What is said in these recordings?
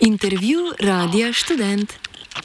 Intervju Radia Študent.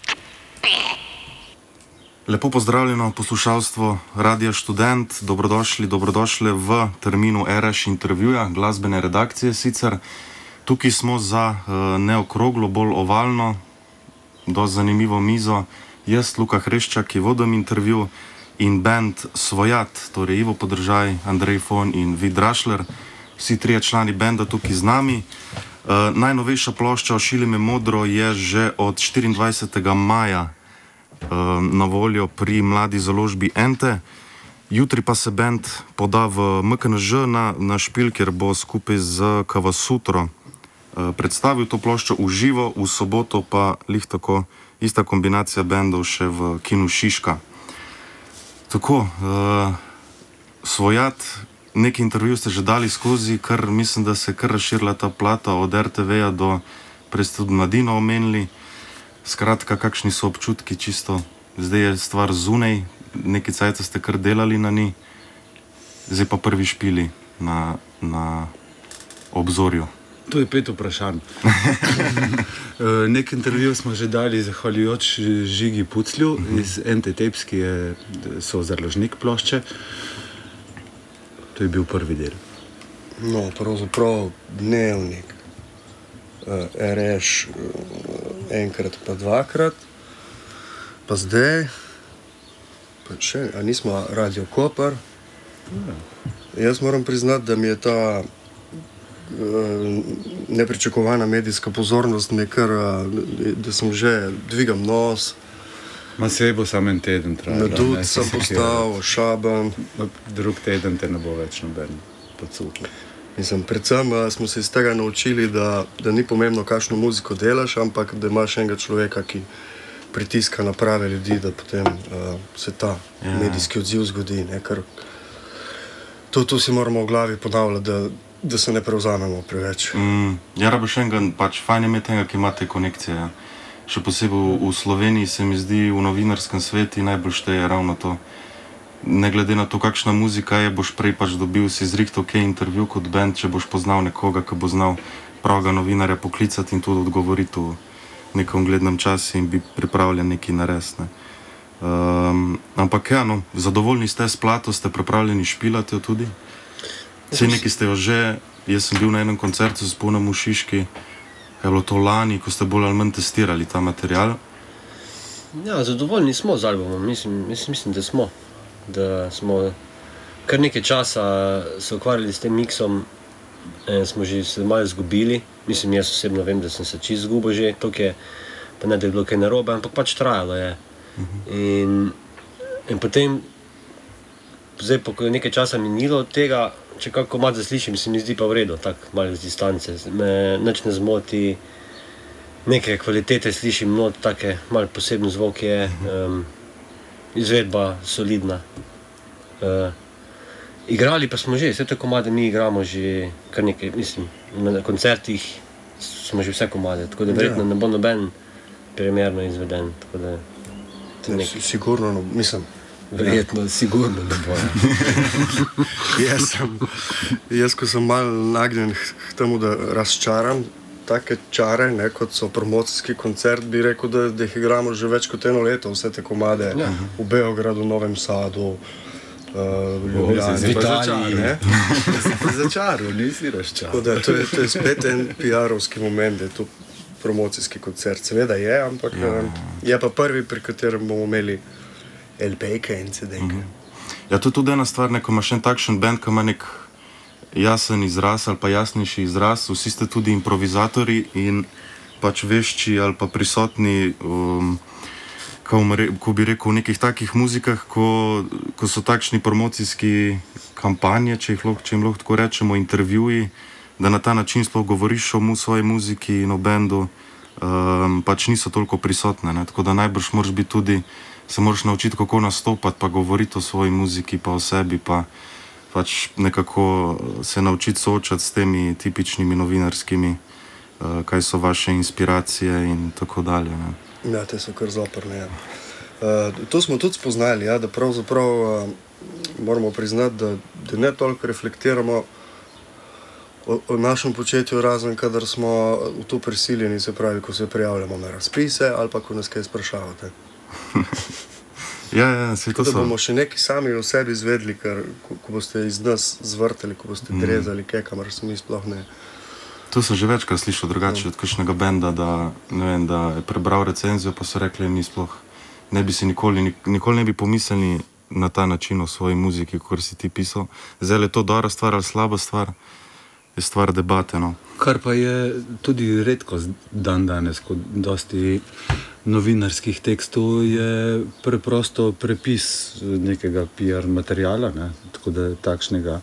Lepo pozdravljeno poslušalstvo Radia Študent, dobrodošli v terminu RŠ intervjuja, glasbene redakcije sicer. Tukaj smo za ne okroglo, bolj ovalno, dosti zanimivo mizo. Jaz, Luka Hreščak, ki vodim intervju, in band Svojat, torej Ivo Podržaj, Andrej Fon in Vid Rašler, vsi trije člani benda tukaj z nami. Najnovejša plošča Ošili me modro je že od 24. maja na voljo pri mladi založbi Ente. Jutri pa se band poda v MKNŽ na špil, kjer bo skupaj z Kavasutro predstavil to ploščo v živo, v soboto pa lih tako ista kombinacija bendov še v kinu Šiška. Tako, Svojat, neki intervju ste že dali skozi, kar mislim, da se kar razširila ta plata od RTV-ja do, prej ste tudi Mladino omenili. Skratka, kakšni so občutki čisto, zdaj je stvar zunaj, neki cajt ste kar delali na ni, zdaj pa prvi špili na obzorju. To je 5 vprašanj. Nek intervju smo že dali zahvaljujoč Žigi Puclju iz Ente Tapes, ki so založnik plošče. To je bil prvi del. No, pravzaprav dnevnik. RŠ enkrat pa dvakrat. Pa zdaj, pa še, a nismo Radio Koper. Jaz moram priznati, da mi je ta nepričakovana medijska pozornost nekar, da sem že dvigam nos. Ma se bo samo en teden trajalo. Nadut sem postal, šaben. Drug teden te ne bo več noben podsukal. Mislim, predvsem smo se iz tega naučili, da ni pomembno, kakšno muziko delaš, ampak da imaš enega človeka, ki pritiska na prave ljudi, da potem se ta medijski odziv zgodi. Ker to si moramo v glavi ponavljati, da se ne prevzamemo preveč. Ja, rabiš enega, pač fajn je imeti enega, ki ima te konekcije. Ja. Še posebej v Sloveniji se mi zdi, v novinarskem svetu najbolj šteje ravno to. Ne glede na to, kakšna muzika je, boš prej pač dobil si zrihtal kaj intervju kot band, če boš poznal nekoga, ki bo znal pravega novinarja poklicati in tudi odgovoriti v nekem uglednem času in bi pripravljen nekaj narediti. Ampak ja, no, zadovoljni ste s plato, ste pripravljeni špilati jo tudi? Vse neki ste jo že, jaz sem bil na enem koncertu z Punom v Šiški, je bilo to lani, ko ste bolj ali manj testirali ta material? Ja, zadovoljni smo z albumom, mislim, da smo. Da smo kar nekaj časa se ukvarjali s tem miksom, smo že se malo izgubili. Mislim, jaz osebno vem, da sem se čisto izgubil že, toliko je, pa ne da je bilo kaj narobe, ampak pač trajalo je. In potem, zdaj po nekaj časa minilo od tega, če kako komad zaslišim, se mi zdi pa v redu, tako malo z distance. Me nič ne zmoti, neke kvalitete slišim, not take, malo poseben zvok je, izvedba solidna. Igrali pa smo že, vse te komade mi igramo že kar nekaj, mislim, na koncertih smo že vse komade, tako da verjetno ne bo noben premierno izveden, tako da... Sigurno, no, mislim... Verjetno, sigurno ne bo. Jaz, ko sem malo nagnjen k temu, da razčaram take čare, ne, kot so promocijski koncert, bi rekel, da jih igramo že več kot eno leto, vse te komade v Beogradu, Novem Sadu, Ljubljani, Italiji. Začaral, nisi razčaral. Tako da, to je spet en PR-ovski moment, da je to promocijski koncert. Seveda je, ampak je pa prvi, pri katerem bomo imeli LP-ke in CD-ke. Ja, to je tudi ena stvar, ko imaš en takšen band, ki ima nek jasen izraz ali pa jasnejši izraz, vsi ste tudi improvizatori in pač vešči ali pa prisotni, ko bi rekel, v nekih takih muzikah, ko so takšni promocijski kampanje, če jim lahko tako rečemo, intervjuji, da na ta način sploh govoriš o svoji muziki in o bendu, pač niso toliko prisotne, ne? Tako da najbrž moraš biti tudi, se moraš naučiti, kako nastopati, pa govoriti o svoji muziki, pa o sebi, pa pač nekako se naučiti soočati s temi tipičnimi novinarskimi, kaj so vaše inspiracije in tako dalje. Ne? Ja, te so kar zoprne. Ja. To smo tudi spoznali, ja, da pravzaprav moramo priznati, da ne toliko reflektiramo o našem početju, razen kadar smo v to prisiljeni, se pravi, ko se prijavljamo na razpise ali pa ko nas kaj sprašavate. Ja, se to Da so. bomo še nekaj sami o sebi izvedli, ker ko boste iz nas zvrtali, ko boste drezali, kaj, kamor se mi sploh ne. To sem že večkrat slišal drugače od kakšnega benda, da, ne vem, da je prebral recenzijo, pa so rekli, mi sploh ne bi si nikoli ne bi pomislili na ta način o svoji muziki, kot si ti pisal. Zdaj je to dobra stvar ali slaba stvar, je stvar debate. No. Kar pa je tudi redko dan danes, kot dosti novinarskih tekstov, je preprosto prepis nekega PR materijala, ne? Tako da takšnega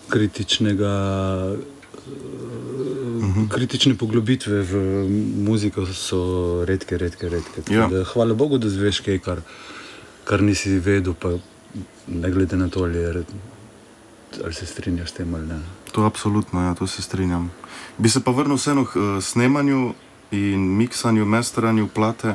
kritične poglobitve v muziko so redke. Ja. Da, hvala Bogu, da zveš kaj, kar nisi vedel, pa ne glede na to, ali se strinjaš s tem ali ne. To absolutno, ja, to se strinjam. Bi se pa vrnil vseeno k snemanju in miksanju, masteranju plate,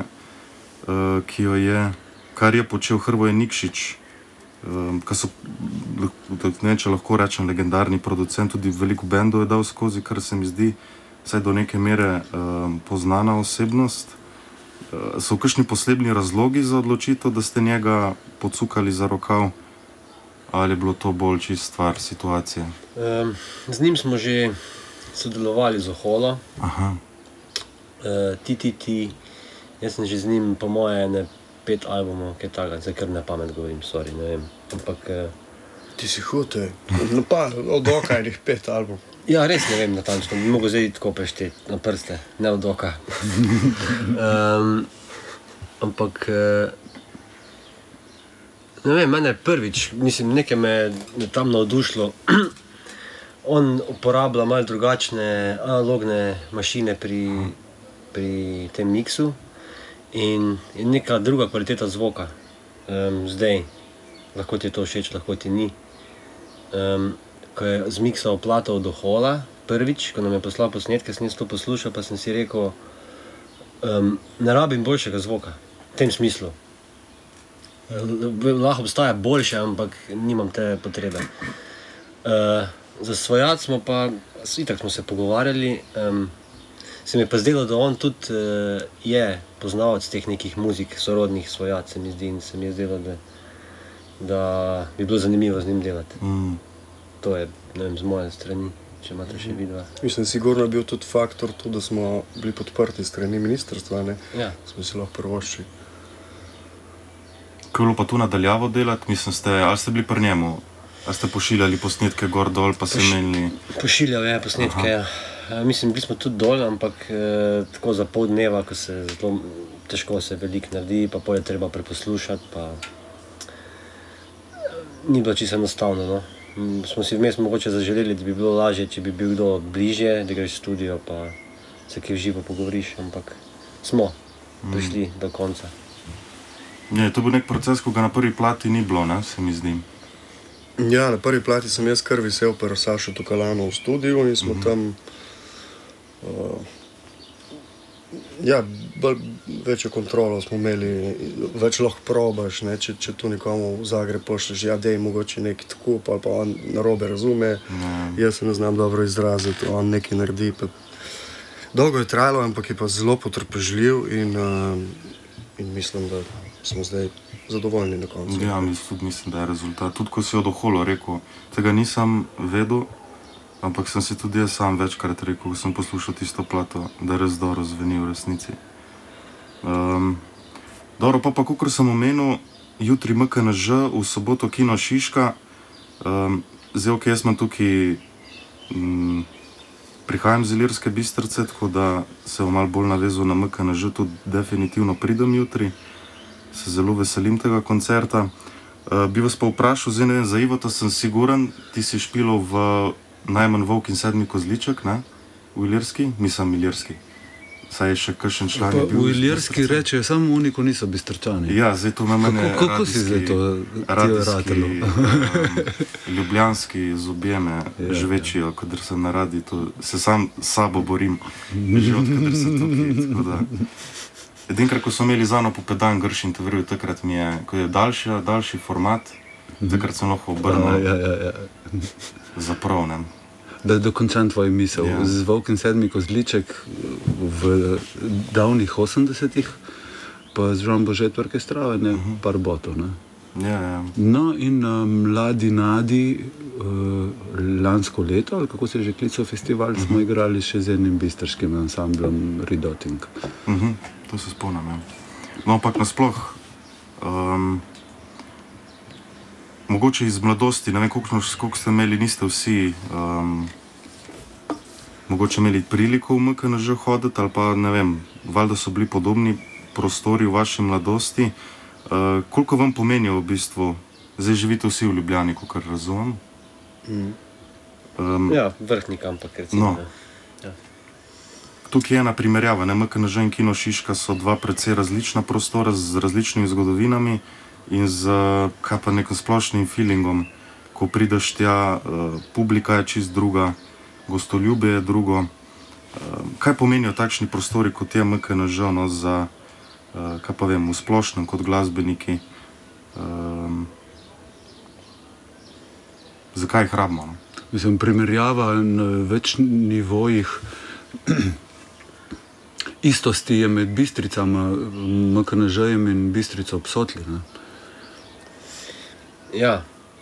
kar je počel Hrvoje Nikšič, kar so, ne, če lahko rečem, legendarni producent, tudi veliko bendov je dal skozi, kar se mi zdi, vsaj do neke mere poznana osebnost. So kakšni posebni razlogi za odločitev, da ste njega pocukali za rokav, ali je bilo to bolj čist stvar situacije? Z njim smo že sodelovali z Oholo. Aha. TTT, jaz sem že z njim, po moje, 5 albumov, kaj takega, zdaj kar na pamet govorim, sorry, ne vem, ampak... Ti si hute, od oka enih 5 album. Ja, res ne vem natančno, bi mogel zdaj tako prešteti na prste, ne od oka. Ampak, ne vem, mene prvič, mislim, nekaj me je tam navdušilo. On uporablja malo drugačne analogne mašine pri tem miksu in je neka druga kvaliteta zvoka. Zdaj, lahko ti je to všeč, lahko ti ni. Ko je zmiksal plato od Ohola, prvič, ko nam je poslal posnetke, sem jaz to poslušal, pa sem si rekel, ne rabim boljšega zvoka, v tem smislu. Lahko obstaja boljše, ampak nimam te potrebe. Za Svojat smo pa, itak smo se pogovarjali, se mi je pa zdelo, da on tudi je poznavec teh nekih muzik, sorodnih Svojat, se mi zdi, in se mi je zdelo, da bi bilo zanimivo z njim delati. To je, ne vem, z moje strani, če imate še vidva. Mislim, sigurno je bil tudi faktor to, da smo bili podprti strani ministrstva, ne? Ja. Smo si lahko prvoščili. Ko je bilo pa tu nadaljavo delati, mislim, ali ste bili pri njemu? Ali ste pošiljali posnetke gor dol, pa se menili? Pošiljal je posnetke, ja. Mislim, bili smo tudi dol, ampak tako za pol dneva, ko se zelo težko se veliko naredi, pa pol je treba preposlušati, pa ni bilo čisto enostavno, no. Smo si vmes mogoče zaželeli, da bi bilo lažje, če bi bil kdo bližje, da greš v studio, pa se kaj v živo pogovoriš, ampak smo prišli do konca. Je, to bil nek proces, ko ga na prvi plati ni bilo, ne, se mi zdi. Ja, na prvi plati sem jaz kar visel pri Sašu Tokalanu v studiu in smo tam večjo kontrolo smo imeli, več lahko probaš, ne, če tu nekomu v Zagreb pošleš, ja, dej mogoče nekaj tako, pa on narobe razume, jaz se ne znam dobro izraziti, on nekaj naredi. Pa. Dolgo je trajalo, ampak je pa zelo potrpežljiv in mislim, da smo zdaj zadovoljni na koncu. Ja, mislim, da je rezultat. Tudi ko si od Oholo rekel, tega nisem vedel, ampak sem si tudi jaz sam večkrat rekel, ko sem poslušal tisto plato, da res dobro zveni v resnici. Dobro, pa kakor sem omenil, jutri MKNŽ, v soboto Kino Šiška. Zdaj, ok, jaz imam tukaj, prihajam z Ilirske Bistrice, tako da se bom malo bolj navezal na MKNŽ, tudi definitivno pridem jutri. Se zelo veselim tega koncerta. Bi vas pa vprašal, zdaj ne vem, za Ivota sem siguren, ti si špilal v Najmanj Volk in sedmi kozliček, ne? V Ilirski? Mislim, Ilirski. Saj je še kakšen član je bil. V Ilirski rečejo, samo oni, ko niso Bistrčani. Ja, zdaj to ima mene Kako si zdaj to ratelo? Ljubljanski zobje me žvečijo, kadar sem na radi, se sam s sabo borim, že odkadar sem tukaj, tako da. Edinkrat, ko so imeli Zano Popedan grš intervju, takrat mi je, ko je daljši format, takrat sem lahko obrnil zaprovnem. da dokončam tvojo misel. Ja. Z Volkim sedmi kozliček v davnih 80-ih, pa z Žan Božet orkestrave, ne, par botov, ne. Ja. No in Mladi Nadi lansko leto, ali kako se je že klical festival, smo igrali še z enim bistriškim ansamblom Ridoting. To se spomnim. Ja. No, ampak nasploh, mogoče iz mladosti, ne vem, koliko ste imeli, niste vsi mogoče imeli priliko v MKNŽ hoditi, ali pa ne vem, valjda so bili podobni prostori v vaši mladosti. Koliko vam pomenijo v bistvu, zdaj živite vsi v Ljubljani, kakor razumem? Ja, Vrhnik, ampak recimo. No. Tukaj je ena primerjava, ne? MKNŽ in Kino Šiška so dva precej različna prostora z različnimi zgodovinami in z kaj pa nekim splošnim feelingom, ko prideš tja, publika je čist druga, gostoljubje je drugo. Kaj pomenijo takšni prostori, kot je MKNŽ, no, za, kaj pa vem, v splošnem kot glasbeniki? Zakaj jih rabimo? No? Mislim, primerjava na več nivojih istosti je med Bistricama, MKNŽ-jem in Bistrico ob Sotli, ne? Ja.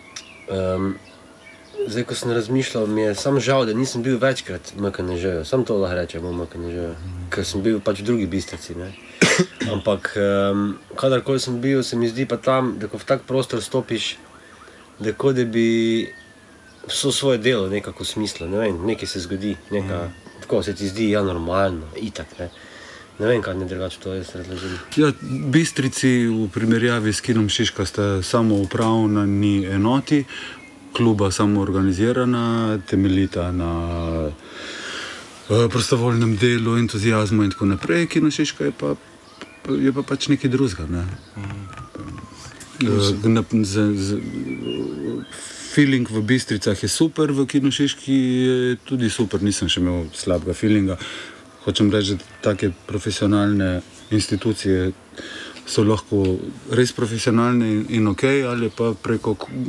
Zdaj, ko sem razmišljal, mi je sam žal, da nisem bil večkrat v MKNŽ-ju. Sam to lahko rečem v MKNŽ-ju, ker sem bil pač v drugi Bistrici, ne. Ampak, kadarkoli sem bil, se mi zdi pa tam, da ko v tak prostor stopiš, da kot da bi vso svoje delo nekako smislil, ne vem, nekaj se zgodi, tako se ti zdi, ja, normalno, itak, ne. Ne vem, kaj ne drugače to jaz razložim. Ja, Bistrici v primerjavi s Kinom Šiška ste samoupravni enoti, kluba samoorganizirana, temeljita na prostovoljnem delu, entuzijazmu in tako naprej. Kino Šiška je pa pač nekaj drugega, ne. Feeling v Bistricah je super, v Kino Šiški je tudi super, nisem še imel slabega feelinga. Hočem reči, da take profesionalne institucije so lahko res profesionalne in okej, ali pa preko...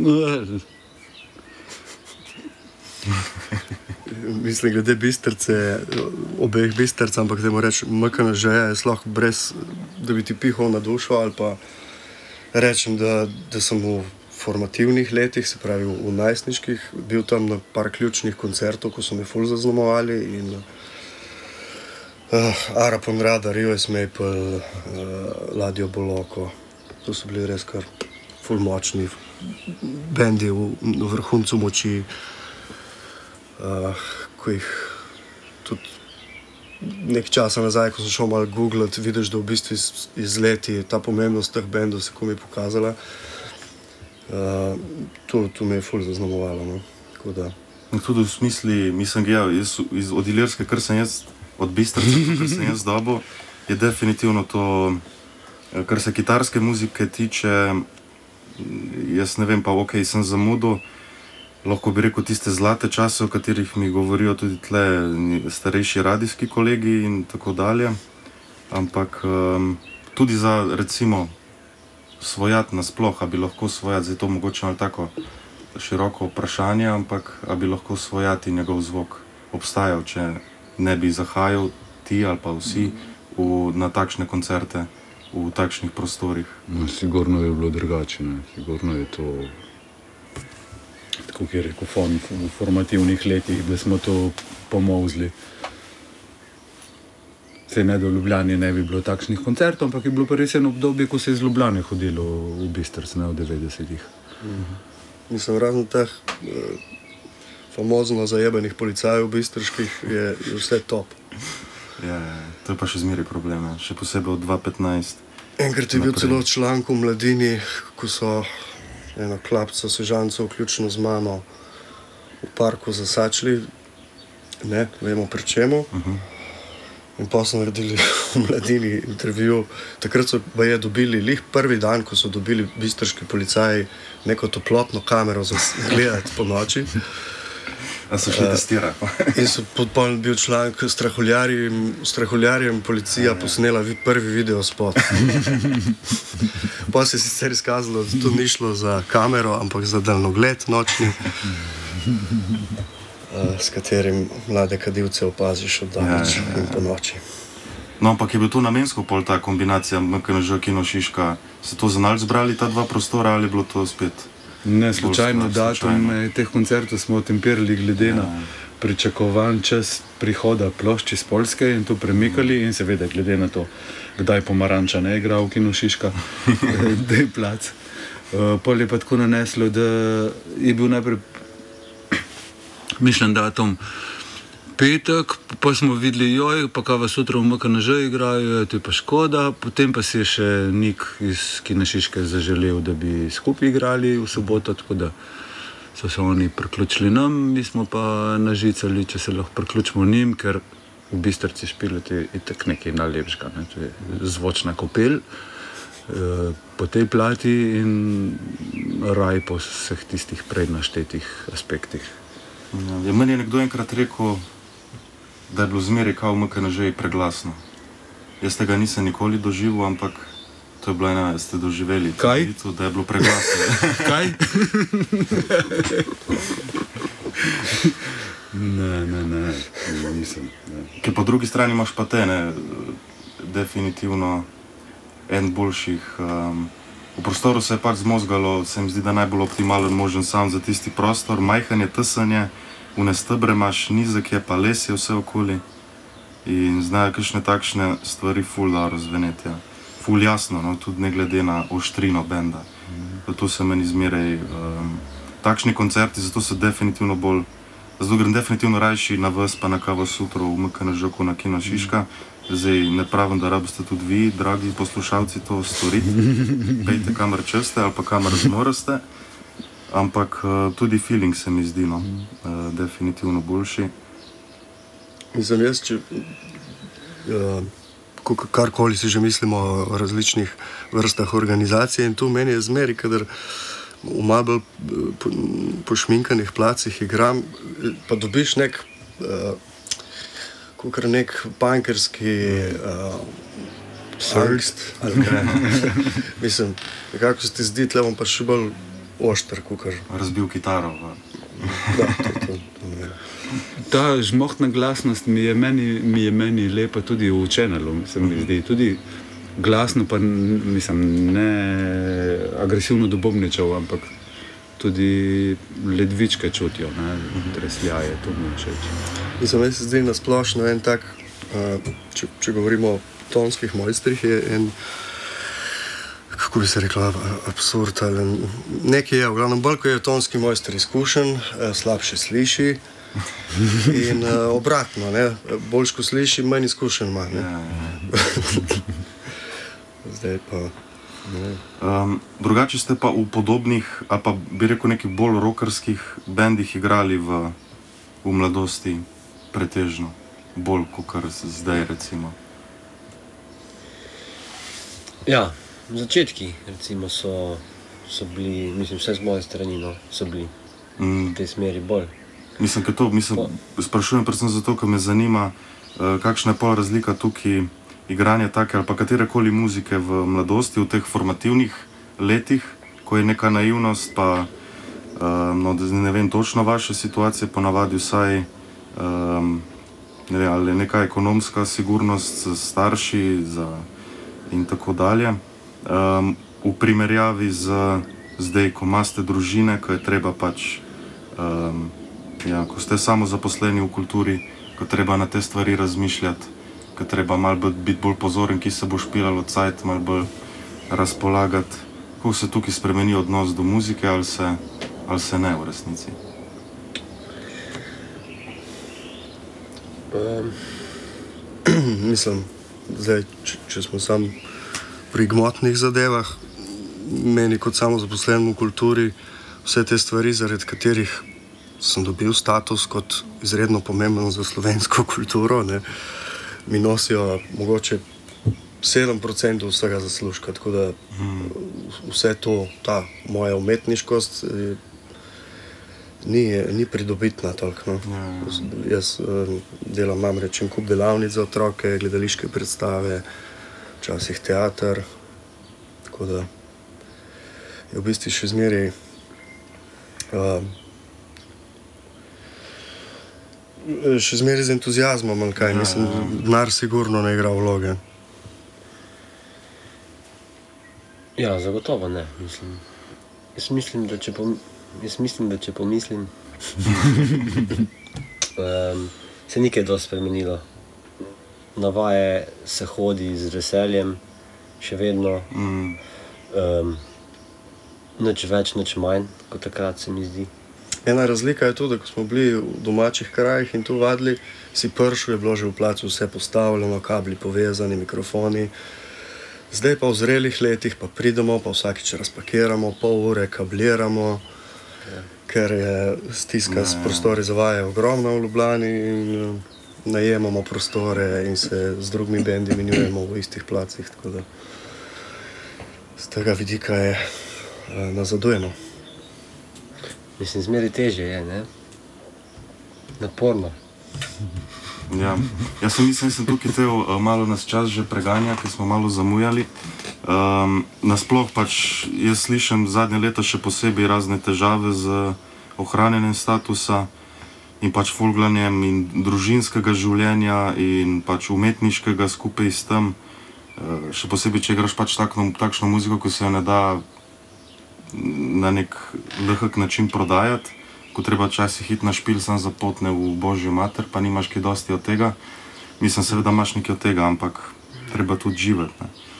Mislim, glede Bistrice, obeh Bistric, ampak da moram reči, MKNŽ je lahko brez, da bi ti pihal na dušo, ali pa rečem, da sem v formativnih letih, se pravi v najstniških, bil tam na par ključnih koncertov, ko so me ful zaznamovali in Ara Ponrada, Rives Maple, Ladjo Boloko, to so bili res kar ful močni bendi v vrhuncu moči, ko jih tudi nek časa nazaj, ko sem šel malo googlat, vidiš, da v bistvu iz leti ta pomembnost teh bendov se komi pokazala. To me je ful zaznamovalo, no. Tako da. Tudi v smisli, mislim, ja, od Ilirske, kar sem jaz, od Bistrice, kar sem jaz dobil, je definitivno to, kar se kitarske muzike tiče, jaz ne vem, pa okej, sem zamudil, lahko bi rekel tiste zlate čase, o katerih mi govorijo tudi tle starejši radijski kolegi in tako dalje, ampak tudi za, recimo, svojati nasploh, a bi lahko svojati, zdaj to mogoče malo tako široko vprašanje, ampak a bi lahko svojati njegov zvok obstajal, če ne bi zahajal ti ali pa vsi na takšne koncerte v takšnih prostorih. No, sigurno je bilo drugače, ne. Sigurno je to, tako je rekel, v formativnih letih, da smo to pomozli. Sej ne, da v Ljubljani ne bi bilo takšnih koncertov, ampak je bilo pa res eno obdobje, ko se je iz Ljubljane hodilo v Bistric, ne, v 90-ih. Mislim, razen teh famozno zajebenih policajev bistriških je vse top. Ja, to je pa še zmeraj problem, še posebej od 2015. Enkrat je bil celo članek v Mladini, ko so eno klapco sežancev, vključno z mano, v parku zasačili, ne vemo pri čemu. In pa so naredili v Mladini intervju. Takrat so baje dobili lih prvi dan, ko so dobili bistriški policaji neko toplotno kamero za gledati po noči. A so šli testirati? In so podpoln bil članek strahuljarjem policija posnela prvi video spot. Pa se je sicer izkazalo, da to ni šlo za kamero, ampak za daljnogled nočni. s katerim mlade kadilce opaziš od daleč in po noči. No, ampak je bil to namensko pol ta kombinacija MKNŽ, Kino Šiška? Se to za nalj zbrali ta dva prostora ali je bilo to spet? Ne, slučajno datum teh koncertov smo tempirali glede na pričakovan čas prihoda plošč iz Poljske in to premikali in seveda glede na to, kdaj Pomaranča ne igra v Kino Šiška, da je plac. Pol je pa tako naneslo, da je bil najprej mišljen datum petek, pa smo videli, joj, pa kaj vas sutra v MKNŽ igrajo, to je pa škoda, potem pa si je še Nik iz Kina Šiške zaželel, da bi skupaj igrali v soboto, tako da so se oni priključili nam, mi smo pa nažicali, če se lahko priključimo njim, ker v Bistrici špilati je tak nekaj najlepšega, ne? To je zvočna kopel po tej plati in raj po vseh tistih prej naštetih aspektih. Ja, meni je nekdo enkrat rekel, da je bilo zmeraj kao v MKNŽ preglasno. Jaz tega nisem nikoli doživel, ampak to je bilo ena, ste doživeli. Kaj? Tedico, da je bilo preglasno. Kaj? Ne, nisem. Ker po drugi strani imaš pa te, ne, definitivno en boljših. V prostoru se je pač zmozgalo, se mi zdi, da najbolj optimalen možen sound za tisti prostor. Majhen je, tesen je, vne stebre imaš, nizek je, pa les je vse okoli. In znajo kakšne takšne stvari ful dobro zveneti. Ja. Ful jasno, no, tudi ne glede na oštrino benda. Zato se meni zmeraj takšni koncerti, zato se definitivno bolj, zato grem definitivno rajši na vas pa na Kavo Sutro v MKNŽ kot na Kino Šiška. Zdaj ne pravim, da rabite tudi vi, dragi poslušalci, to storiti. Pejte kamar česte ali pa kamar zmoreste. Ampak tudi feeling se mi zdi, no, definitivno boljši. Mislim, jaz, če karkoli si že mislimo o različnih vrstah organizacije in tu meni je zmeri, kadar v malo bolj pošminkanih placih igram, pa dobiš nek punkerski angst. Mislim, nekako se ti zdi, tle bom pa še bolj ošter, kukar. Razbil kitaro. Da, to ne. Ta žmohtna glasnost mi je meni lepa tudi v Chanelu, se mi zdi. Tudi glasno, pa mislim, ne agresivno do bobničev, ampak tudi ledvičke čutijo, ne, tresljaje, to mi všeč. Mislim, meni se zdi nasplošno en tak, če govorimo o tonskih mojstrih, je en, kako bi se rekla, absurd ali nekaj je, v glavnem bolj, ko je tonski mojster izkušen, slabše sliši in obratno, ne, boljš ko sliši, manj izkušen ima, ne. Zdaj pa, ne. Drugače ste pa v podobnih, ali pa bi rekel nekih bolj rockerskih bendih igrali v mladosti pretežno, bolj kot zdaj recimo. Ja, začetki recimo so bili, mislim, vse z moje strani, no, so bili v tej smeri bolj. Mislim, sprašujem predvsem zato, ker me zanima, kakšna je pol razlika tukaj igranja take ali pa katerekoli muzike v mladosti, v teh formativnih letih, ko je neka naivnost, pa no, ne vem točno vaše situacije, ponavadi vsaj ne vem, ali neka ekonomska sigurnost s starši in tako dalje. V primerjavi z zdaj, ko imate družine, ko je treba pač, ko ste samozaposleni v kulturi, ko treba na te stvari razmišljati, ko treba malo biti bolj pozoren, ki se bo špilalo cajt, malo bolj razpolagati. Kako se tukaj spremeni odnos do muzike ali se ne v resnici? Mislim, zdaj, če smo sam pri gmotnih zadevah, meni kot samozaposlen v kulturi, vse te stvari, zaradi katerih sem dobil status kot izredno pomemben za slovensko kulturo, ne, mi nosijo mogoče 7% vsega zaslužka, tako da vse to, ta moja umetniškost ni pridobitna toliko, no. Jaz delam namreč en kup delavnic za otroke, gledališke predstave, včasih teater, tako da je v bistvu še zmeraj še zmeraj z entuzijazmom, ali kaj. Mislim, denar sigurno ne igra vloge. Ja, zagotovo ne. Jaz mislim, da če pomislim, se nikaj dosti spremenilo. Na vaje se hodi z veseljem, še vedno. Nič več, nič manj, kot takrat se mi zdi. Ena razlika je tudi, da ko smo bili v domačih krajih in tu vadili, si prišel, je bilo že v placu vse postavljeno, kabli povezani, mikrofoni. Zdaj pa v zrelih letih pa pridemo, pa vsakič razpakiramo, pol ure kabliramo, ker je stiska s prostori za vaje ogromna v Ljubljani in najemamo prostore in se z drugimi bendi menjujemo v istih placih, tako da z tega vidika je nazadujeno. Mislim, zmeri težje je, ne? Naporno. Ja, jaz sem tukaj malo nas čas že preganja, ker smo malo zamujali. Nasploh pač jaz slišim zadnje leta še posebej razne težave z ohranjanjem statusa in pač folglanjem in družinskega življenja in pač umetniškega skupaj s tem. Še posebej, če igraš pač takšno muziko, ko se jo ne da na nek lahek način prodajati, ko treba včasih iti na špil sam za potne v božjo mater, pa nimaš kaj dosti od tega. Mislim, seveda imaš nekaj od tega, ampak treba tudi živeti.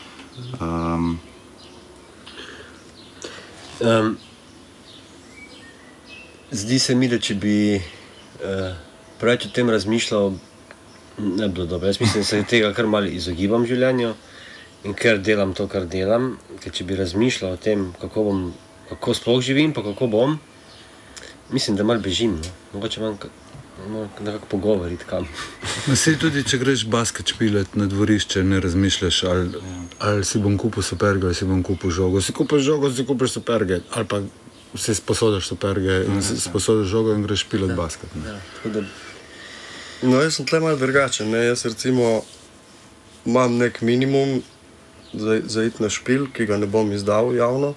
Zdi se mi, da če bi preveč o tem razmišljal, ne bi bilo dobro. Jaz mislim, da se tega kar malo izogibam življenju in ker delam to, kar delam, ker če bi razmišljal o tem, kako sploh živim, pa kako bom, mislim, da malo bežim, no. Mogoče imam nekako pogovoriti kam. Sej tudi, če greš basket špilet na dvorišče, ne razmišljaš, ali si bom kupil superge, ali si bom kupil žogo. Si kupiš žogo, si kupiš superge, ali pa si sposodaš superge in si sposodaš žogo in greš špilet basket. Ja, tako da... No, jaz sem tle malo drugačen, ne. Jaz recimo imam nek minimum za iti na špil, ki ga ne bom izdal javno.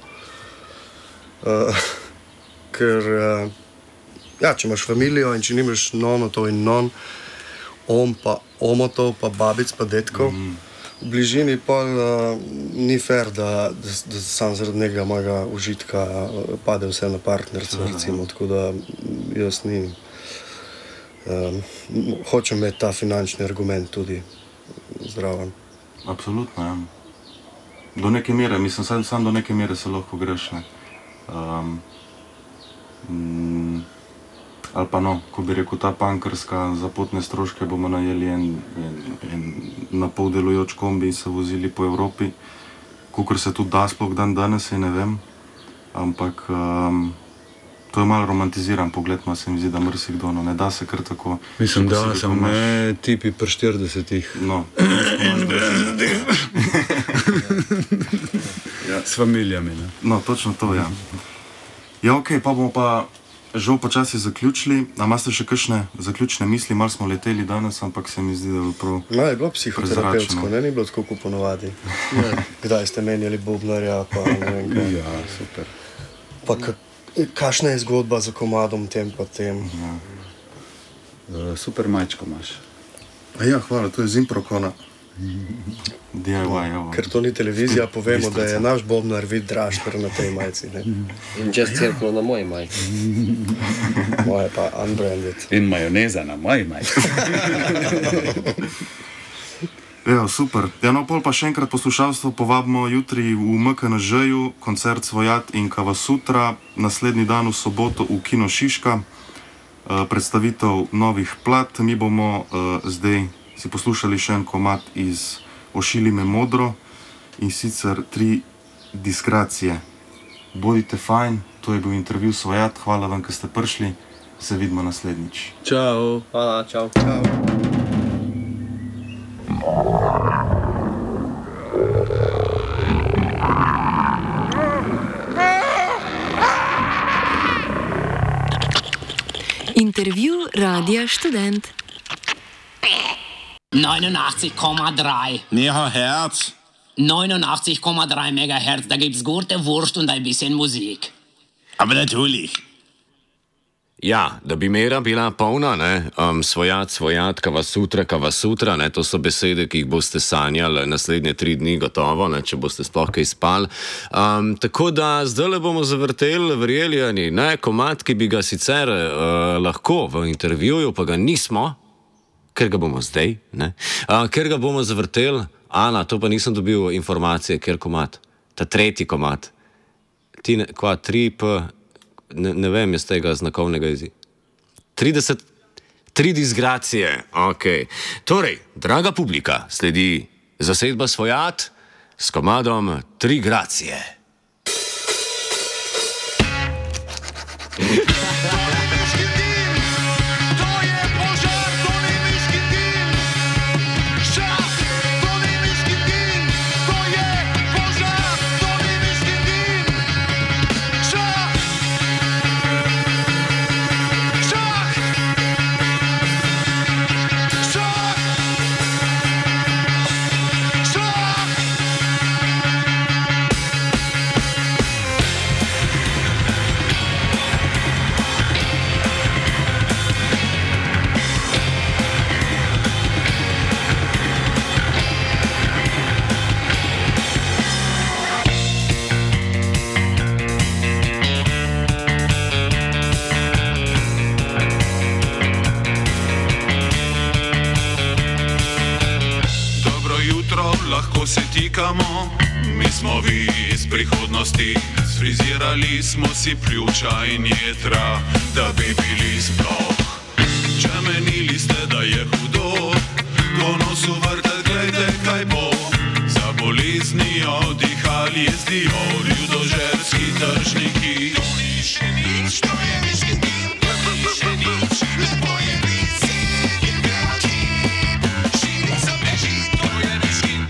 Ker ja, če imaš familijo in če nimaš nonotov in omotov, pa babic, pa detkov v bližini, pa ni fair, da sam zaradi nekega mojega užitka pade vse na partnerca, recimo, tako da jaz hočem imeti ta finančni argument tudi zdraven. Absolutno, ja. Do neke mere, mislim, sam do neke mere se lahko greš, ne. Ali pa no, ko bi rekel, ta punkerska za potne stroške bomo najeli en napol delujoč kombi in se vozili po Evropi, kakor se tudi da sploh dan danes, ne vem, ampak to je malo romantiziran pogled, no, se mi zdi, da marsikdo, no, ne da se kar tako. Mislim, da sem ne tipi pri 40-ih. No. S familijami, ne. No, točno to, ja. Ja, okej, pa bomo pa žal počasi zaključili. A imate še kakšne zaključne misli? Malo smo leteli danes, ampak se mi zdi, da je prav... No, je bilo psihoterapevtsko, ne? Ni bilo tako kot ponovadi. Kdaj ste menjali bobnarja, pa ne vem kaj. Ja, super. Pa kakšna je zgodba za komadom tem pa tem? Super majčko imaš. Ja, hvala, to je z Improkona. DIY, evo. Ker to ni televizija, povemo, da je naš bobnar Vid Drašter na tej majci, ne? In čez cerklo na moji majci. Moje pa unbranded. In majoneza na moji majci. Ja, super. Ja, no, pol pa še enkrat poslušalstvo povabimo jutri v MKNŽ-ju, koncert Svojat in Kavasutra, naslednji dan v soboto v Kino Šiška, predstavitev novih plat. Mi bomo zdaj si poslušali še en komad iz Ošili me modro in sicer 3 diskracije. Bodite fajn, to je bil intervju Svojat, hvala vam, ker ste prišli, se vidimo naslednjič. Čau. Hvala, čau. Čau. Intervju Radia Študent. 89,3 Megahertz. 89,3 Megahertz, da gibt's gute Wurst und ein bisschen Musik. Aber natürlich. Ja, da bi mera bila polna, svojat, svojat, kava sutra, to so besede, ki jih boste sanjali naslednje 3 dni, gotovo, če boste sploh kaj spali. Tako da zdaj le bomo zavrteli, verjeli ali ne, komad, ki bi ga sicer lahko v intervjuju, pa ga nismo, ker ga bomo zdaj, ker ga bomo zavrteli. Ana, to pa nisem dobil informacije, ker komad, ta tretji komad, 3P. Ne vem, iz tega znakovnega jezika. 3 disgracije, ok. Torej, draga publika, sledi zasedba Svojat s komadom 3 gracije. Lahko se tikamo, mi smo vi iz prihodnosti, sfrizirali smo si pljuča in jetra, da bi bili sploh. Če menili ste, da je hudo, po nosu vrtat, glejte, kaj bo. Za boleznijo dihali jezdijo ljudožerski tržniki. To ni še nič, to je mišketin, to ni še nič, lepo je biti sin in graki. Širica beži, to je miškin.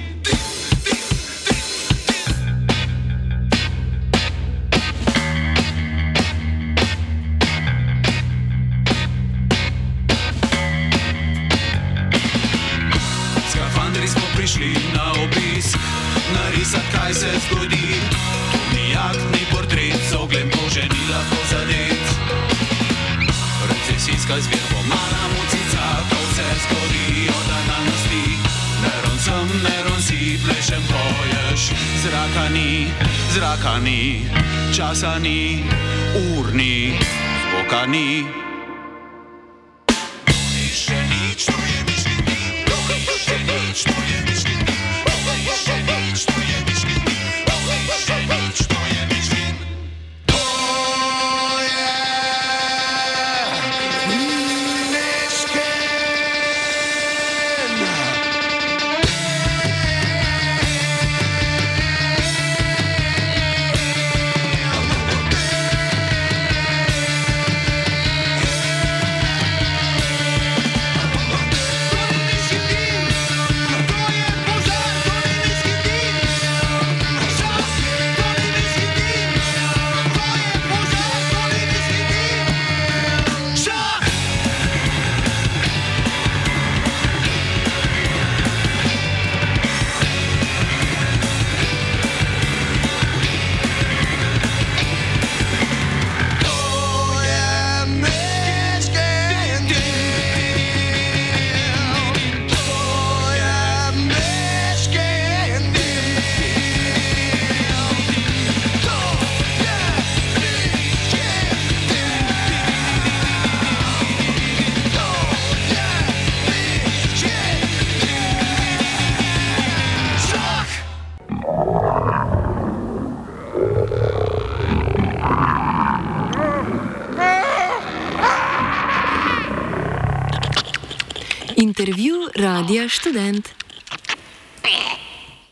Prišli na obisk, narisat, kaj se zgodi. To ni akt, ni portret, z oglem kože ni lahko zadet. Recesijska zvirbo, mala mucica, to se zgodi od analnosti. Neron sem, neron si, plešem, poješ. Zraka ni, časa ni, ur ni, zvoka ni. To ni še nič, to je miškin, to ni še nič, to je miškin. Intervju Radia Študent.